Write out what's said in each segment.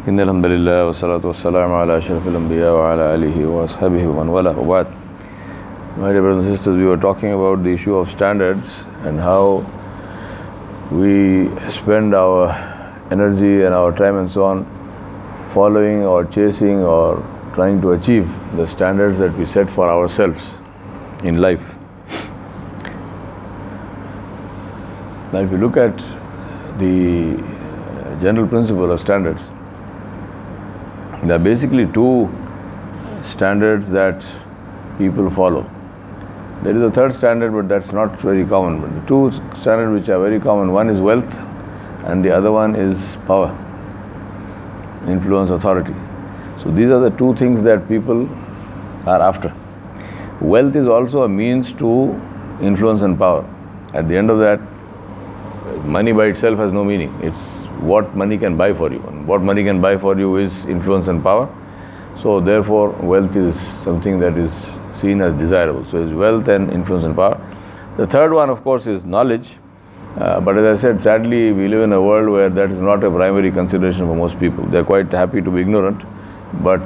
إن الحمد لله والصلاة والسلام على أشرف الأنبياء وعلى آله وأصحابه ومن والاه وبعد. My dear brothers and sisters, we were talking about the issue of standards and how we spend our energy and our time and so on following or chasing or trying to achieve the standards that we set for ourselves in life. Now if you look at the general principle of standards, there are basically two standards that people follow. There is a third standard, but that's not very common. But the two standards which are very common, one is wealth and the other one is power, influence, authority. So these are the two things that people are after. Wealth is also a means to influence and power. At the end of that, money by itself has no meaning. It's what money can buy for you. And what money can buy for you is influence and power. So therefore, wealth is something that is seen as desirable. So it's wealth and influence and power. The third one, of course, is knowledge. But as I said, sadly, we live in a world where that is not a primary consideration for most people. They're quite happy to be ignorant. But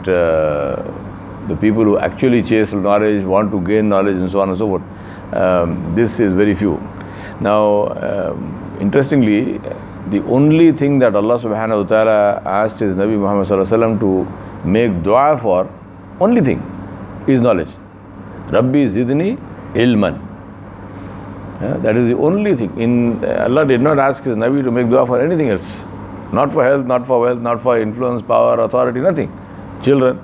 the people who actually chase knowledge, want to gain knowledge and so on and so forth, this is very few. Now, interestingly, the only thing that Allah subhanahu wa ta'ala asked His Nabi Muhammad sallallahu alaihi wasallam to make dua for, only thing, is knowledge. Rabbi zidni ilman. That is the only thing. Allah did not ask His Nabi to make dua for anything else. Not for health, not for wealth, not for influence, power, authority, nothing. Children.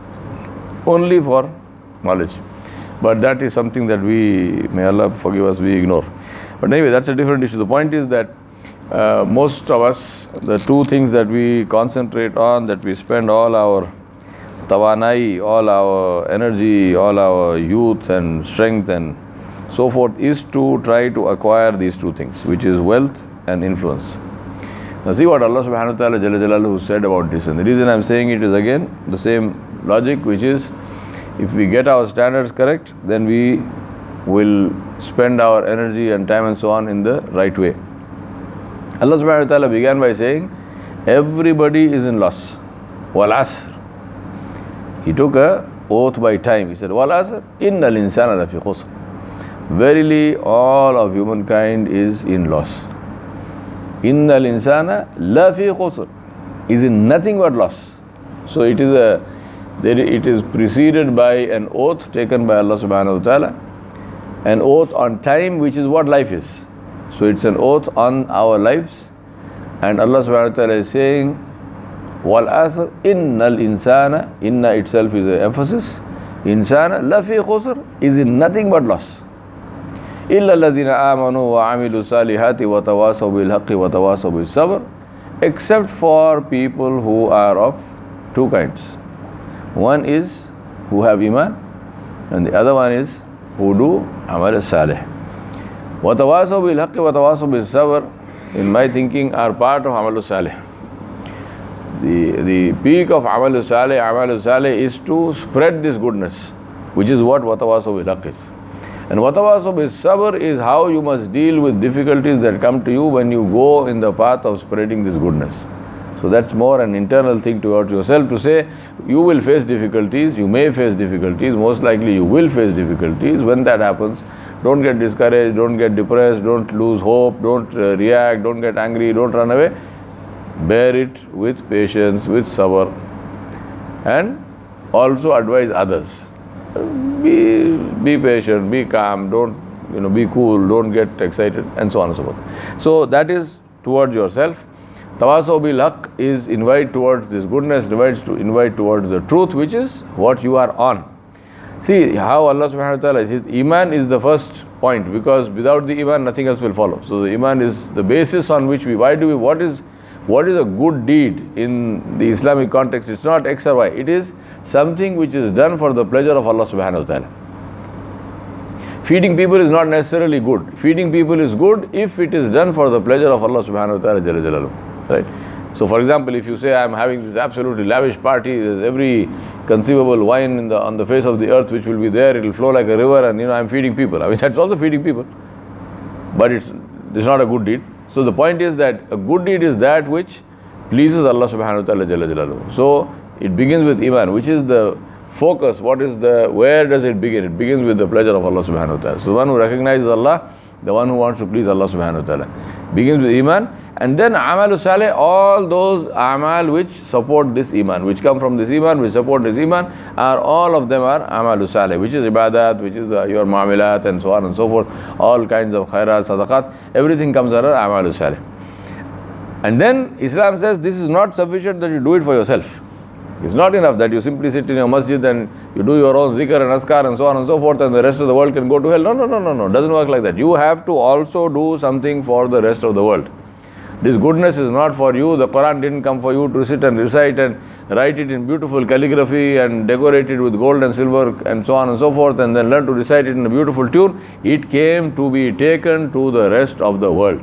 Only for knowledge. But that is something that may Allah forgive us, we ignore. But anyway, that's a different issue. The point is that most of us, the two things that we concentrate on, that we spend all our tawanai, all our energy, all our youth and strength and so forth, is to try to acquire these two things, which is wealth and influence. Now see what Allah subhanahu wa ta'ala Jalla Jalaluhu said about this. And the reason I'm saying it is again the same logic, which is if we get our standards correct, then we will spend our energy and time and so on in the right way. Allah subhanahu wa ta'ala began by saying, everybody is in loss. Wal asr. He took a oath by time. He said, Wal asr, innal insana lafi khusr. Verily, all of humankind is in loss. Innal insana lafi khusr, is in nothing but loss. So it is preceded by an oath taken by Allah subhanahu wa ta'ala, an oath on time, which is what life is. So it's an oath on our lives, and Allah subhanahu wa ta'ala is saying, Wal asr innal insana, inna itself is an emphasis, insana lafi khusr, is in nothing but loss. Illa alladhina amanu wa amilu salihati wa tawasaw bil haqqi wa tawasaw bis sabr, except for people who are of two kinds. One is who have iman, and the other one is who do amal salih. وَتَوَاسَوْا بِالْحَقِّ وَتَوَاسَوْا بِالصَّبْرِ, in my thinking, are part of Amal Salih. The peak of Amal Salih is to spread this goodness, which is what وَتَوَاسَوْا بِالْحَقِّ is. And وَتَوَاسَوْا بِالصَّبْرِ is how you must deal with difficulties that come to you when you go in the path of spreading this goodness. So that's more an internal thing towards yourself, to say you will face difficulties, you may face difficulties, most likely you will face difficulties. When that happens, don't get discouraged, don't get depressed, don't lose hope, don't react, don't get angry, don't run away. Bear it with patience, with sabr, and also advise others. Be patient, be calm, don't be cool, don't get excited, and so on and so forth. So that is towards yourself. Tawasaw bil haqq is invite towards this goodness, invite towards the truth, which is what you are on. See how Allah subhanahu wa ta'ala says, Iman is the first point, because without the Iman nothing else will follow. So the Iman is the basis on which what is a good deed in the Islamic context? It's not X or Y. It is something which is done for the pleasure of Allah subhanahu wa ta'ala. Feeding people is not necessarily good. Feeding people is good if it is done for the pleasure of Allah subhanahu wa ta'ala Jalla Jalaluhu. Right? So for example, if you say, I am having this absolutely lavish party, there's every conceivable wine on the face of the earth which will be there, it will flow like a river, and I'm feeding people. I mean, that's also feeding people. But it's not a good deed. So the point is that a good deed is that which pleases Allah subhanahu wa ta'ala jalla jalaluhu. So it begins with iman, which is the focus. Where does it begin? It begins with the pleasure of Allah subhanahu wa ta'ala. So the one who recognizes Allah, the one who wants to please Allah subhanahu wa ta'ala, begins with iman, and then amal salih, all those amal which support this iman, which come from this iman, which support this iman, all of them are amal salih, which is ibadat, which is your mu'amilat and so on and so forth, all kinds of khairat, sadaqat, everything comes under amal salih. And then Islam says this is not sufficient that you do it for yourself. It's not enough that you simply sit in your masjid and you do your own zikr and askar and so on and so forth, and the rest of the world can go to hell. No. It doesn't work like that. You have to also do something for the rest of the world. This goodness is not for you. The Quran didn't come for you to sit and recite and write it in beautiful calligraphy and decorate it with gold and silver and so on and so forth, and then learn to recite it in a beautiful tune. It came to be taken to the rest of the world.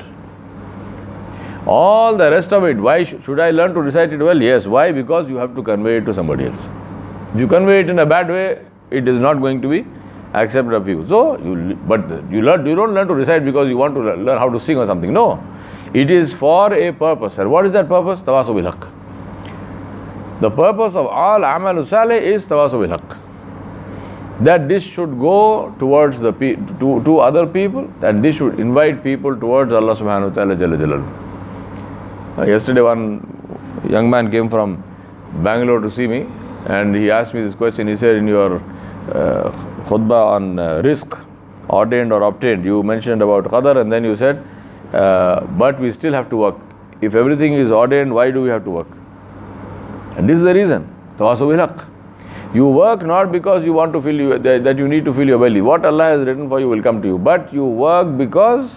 All the rest of it, why should I learn to recite it well? Yes. Why? Because you have to convey it to somebody else. If you convey it in a bad way, it is not going to be accepted by people. So, you don't learn to recite because you want to learn how to sing or something. No. It is for a purpose. And what is that purpose? Tawasaw bil haqq. The purpose of all amal salih is tawasaw bil haqq. That this should go towards to other people, and this should invite people towards Allah subhanahu wa ta'ala jalla jalaluhu. Yesterday one young man came from Bangalore to see me, and he asked me this question. He said, in your khutbah on rizq, ordained or obtained, you mentioned about qadar, and then you said, but we still have to work. If everything is ordained, why do we have to work? And this is the reason. Tawasaw bil haqq. You work not because you want to that you need to fill your belly. What Allah has written for you will come to you. But you work because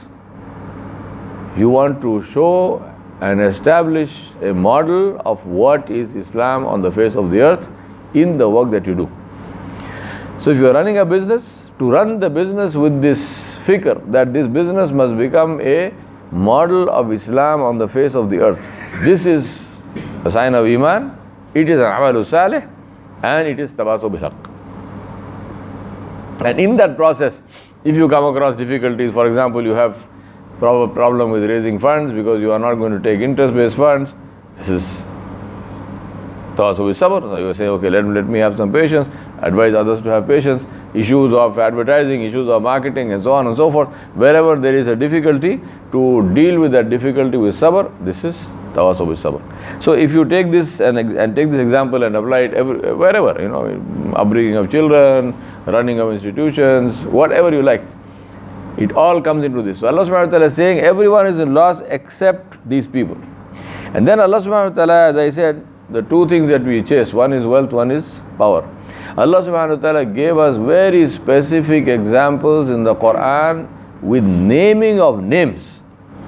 you want to show and establish a model of what is Islam on the face of the earth in the work that you do. So if you are running a business, to run the business with this fikr, that this business must become a model of Islam on the face of the earth. This is a sign of iman, it is an amal salih, and it is tawasaw bil haqq. And in that process, if you come across difficulties, for example, you have problem with raising funds because you are not going to take interest-based funds, this is tawasaw bil sabr. So you say, okay, let me have some patience, advise others to have patience. Issues of advertising, issues of marketing, and so on and so forth. Wherever there is a difficulty, to deal with that difficulty with sabr, this is tawasaw bil sabr. So if you take this and take this example and apply it wherever, upbringing of children, running of institutions, whatever you like, it all comes into this. So Allah subhanahu wa ta'ala is saying everyone is in loss except these people. And then Allah subhanahu wa ta'ala, as I said, the two things that we chase, one is wealth, one is power. Allah subhanahu wa ta'ala gave us very specific examples in the Quran with naming of names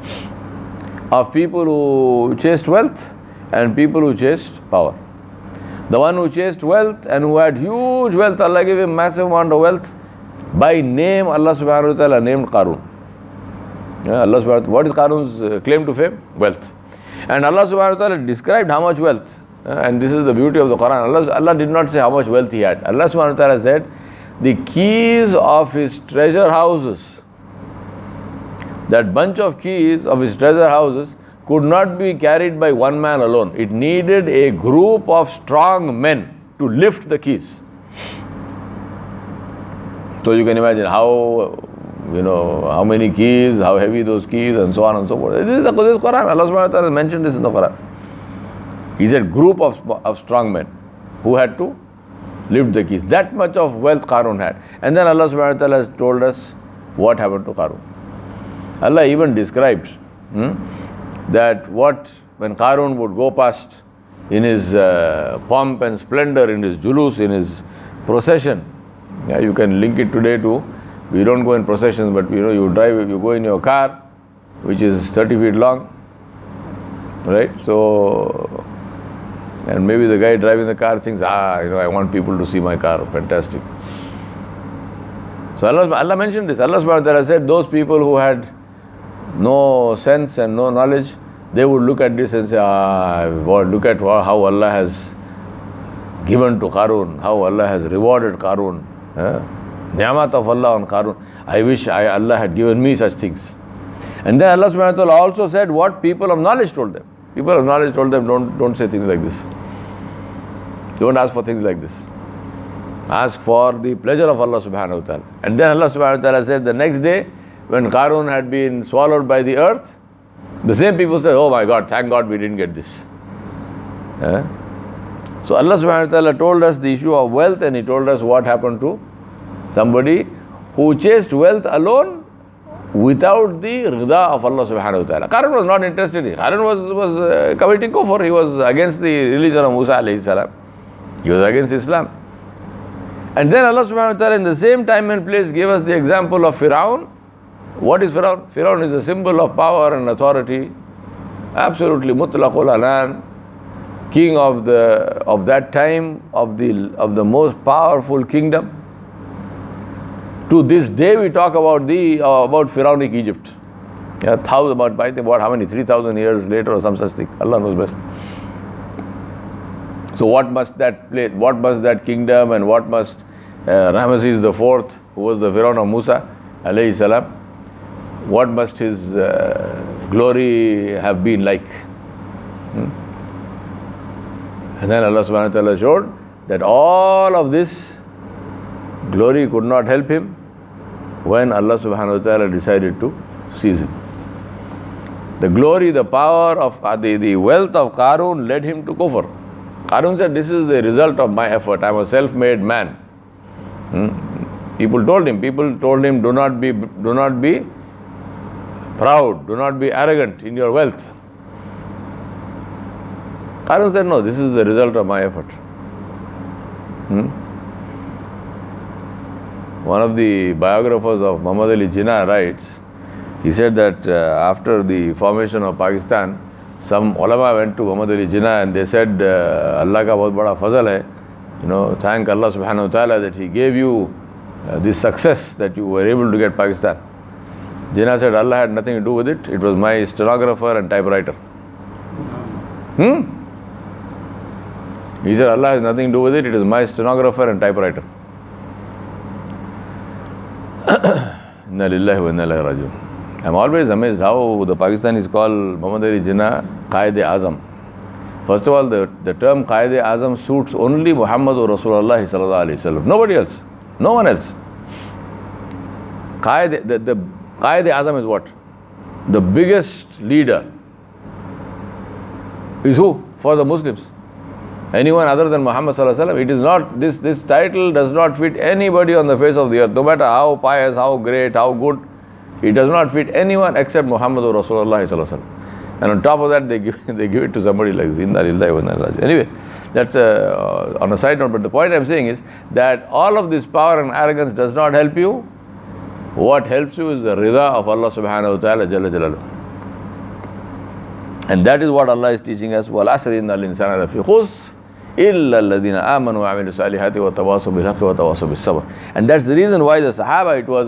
of people who chased wealth and people who chased power. The one who chased wealth and who had huge wealth, Allah gave him massive amount of wealth. By name, Allah subhanahu wa ta'ala named Qarun. Allah subhanahu wa ta'ala, what is Qarun's claim to fame? Wealth. And Allah subhanahu wa ta'ala described how much wealth. And this is the beauty of the Quran. Allah did not say how much wealth he had. Allah subhanahu wa ta'ala said, the keys of his treasure houses, that bunch of keys of his treasure houses could not be carried by one man alone. It needed a group of strong men to lift the keys. So you can imagine how many keys, how heavy those keys, and so on and so forth. This is Quran. Allah subhanahu wa ta'ala mentioned this in the Quran. He said group of strong men who had to lift the keys. That much of wealth Qarun had. And then Allah subhanahu wa ta'ala has told us what happened to Qarun. Allah even described that when Qarun would go past in his pomp and splendor, in his julus, in his procession. Yeah, you can link it today to, we don't go in processions, but you go in your car, which is 30 feet long, right? So, and maybe the guy driving the car thinks, I want people to see my car, fantastic. So Allah mentioned this. Allah subhanahu wa ta'ala said those people who had no sense and no knowledge, they would look at this and say, look at how Allah has given to Qarun, how Allah has rewarded Qarun. Ni'mat of Allah on Qarun. I wish Allah had given me such things. And then Allah subhanahu wa ta'ala also said what people of knowledge told them. People of knowledge told them, don't say things like this. Don't ask for things like this. Ask for the pleasure of Allah subhanahu wa ta'ala. And then Allah subhanahu wa ta'ala said the next day, when Qarun had been swallowed by the earth, the same people said, oh my God, thank God we didn't get this. So Allah subhanahu wa ta'ala told us the issue of wealth, and He told us what happened to somebody who chased wealth alone without the rida of Allah subhanahu wa ta'ala. Qarun was not interested in it. Qarun was committing kufr. He was against the religion of Musa alayhi salam. He was against Islam. And then Allah subhanahu wa ta'ala in the same time and place gave us the example of Firaun. What is Firaun? Firaun is a symbol of power and authority. Absolutely mutlaqul anan. King of that time, of the most powerful kingdom. To this day we talk about Pharaonic Egypt. Yeah, about how many? 3,000 years later or some such thing. Allah knows best. So what must that place, what must that kingdom, and what must Ramesses IV, who was the Pharaoh of Musa alayhi salam, what must his glory have been like? And then Allah subhanahu wa ta'ala showed that all of this glory could not help him when Allah subhanahu wa ta'ala decided to seize him. The glory, the power of the wealth of Qarun led him to kufr. Qarun said, this is the result of my effort. I am a self-made man. People told him, do not be proud, do not be arrogant in your wealth. Qarun said, no, this is the result of my effort. One of the biographers of Muhammad Ali Jinnah writes, he said that after the formation of Pakistan, some ulama went to Muhammad Ali Jinnah and they said, Allah ka bahut bada fazal hai. Thank Allah subhanahu wa ta'ala that He gave you this success that you were able to get Pakistan. Jinnah said, Allah had nothing to do with it. It was my stenographer and typewriter. He said, Allah has nothing to do with it. It is my stenographer and typewriter. Inna lillahi wa inna ilaihi raji'un. I'm always amazed how the Pakistanis call Muhammad Ali Jinnah Qaid-e-Azam. First of all, the term Qaid-e-Azam suits only Muhammadur Rasulullah sallallahu alaihi wasallam. Nobody else. No one else. The Qaid-e-Azam is what? The biggest leader is who? For the Muslims. Anyone other than Muhammad sallallahu alaihi wasallam. It is not, this title does not fit anybody on the face of the earth. No matter how pious, how great, how good, it does not fit anyone except Muhammadur Rasulullah sallallahu alaihi wasallam. And on top of that, they give it to somebody like Inna lillahi wa inna ilaihi raji'un. Anyway, that's on a side note. But the point I'm saying is that all of this power and arrogance does not help you. What helps you is the rida of Allah subhanahu wa ta'ala jalla jalaluhu. And that is what Allah is teaching us. Wal asri innal insana lafi khusr illa alladhina amanu wa amilu salihati wa tawasaw bil haqqi wa tawasaw bis sabr. And that's the reason why the Sahaba, it was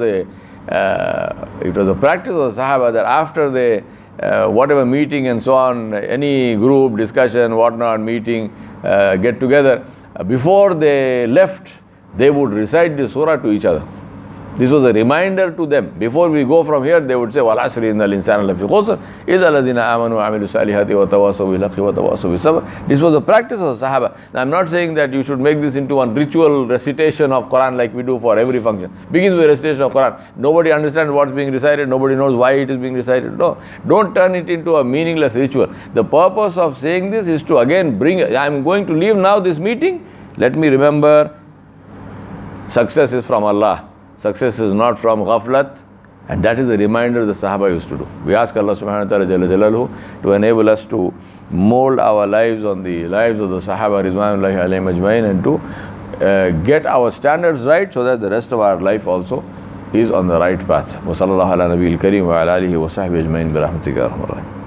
a practice of the Sahaba that after they whatever meeting and so on, any group discussion, whatnot, meeting, get together, before they left, they would recite the surah to each other. This was a reminder to them. Before we go from here, they would say, Wal asri innal insana lafi khusr illa alladhina amanu wa amilu salihati wa tawasaw bil haqqi wa tawasaw bis sabr. This was a practice of the Sahaba. Now, I'm not saying that you should make this into one ritual recitation of Quran like we do for every function. Begins with recitation of Quran. Nobody understands what's being recited. Nobody knows why it is being recited. No. Don't turn it into a meaningless ritual. The purpose of saying this is to again I'm going to leave now this meeting. Let me remember, success is from Allah. Success is not from ghaflat, and that is the reminder the Sahaba used to do. We ask Allah subhanahu wa ta'ala jalla jalaluhu to enable us to mold our lives on the lives of the Sahaba rizwanullahi alayhim ajmain, and to get our standards right so that the rest of our life also is on the right path. Wa sallallahu ala nabiyil kareem wa ala alihi wa sahbihi ajmain bi rahmatika ya arhamar rahimin.